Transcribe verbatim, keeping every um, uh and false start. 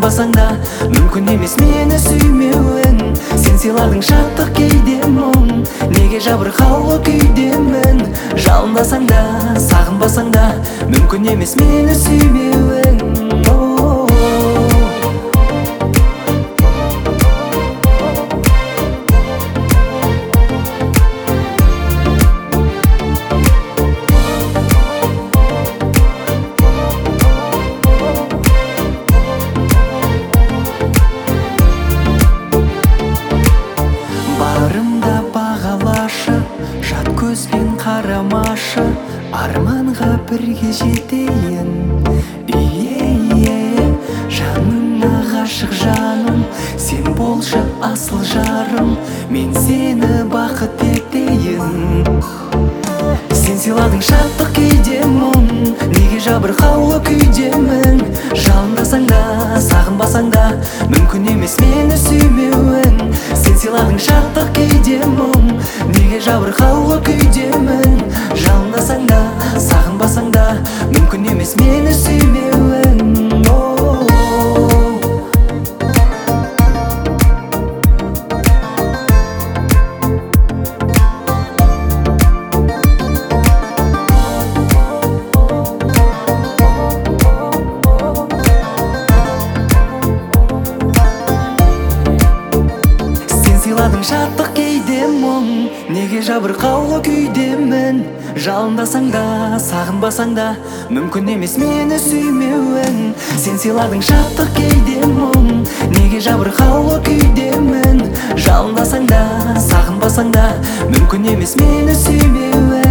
сағынбасаң да мүмкін емес мені сүймеуің. Сен сыйладың шаттық кейде мұң, неге жабырқаулы күйдемін. Жалындасаң да сағынбасаң да мүмкін емес мені сүймеуің. Барымда бағалашы, жат көзбен қарамашы, арманға бірге жетейін. Ие-ие, жаныңа ғашық жаным, сен болшы асыл жарым, мен сені бақыт етейін. Сен сыйладың шаттық кейде мұң, неге жабырқаулы күйдемін. Жалындасаң да сағынбасаң да мүмкін емес мені сүймеуің. Сен сыйладың шаттық кейде мұң, неге жабырқаулы күйдемін. Жалындасаң да сағынбасаң да мүмкін емес мені сүймеуің. Сыйладың шаттық кейде мұң, неге жабырқаулы күйдемін. Жалындасаң да сағынбасаң да мүмкін емес мені сүймеуің. Сен сыйладың шаттық кейде мұң, неге жабырқаулы күйдемін. Жалындасаң да сағынбасаң да мүмкін емес мені сүймеуің.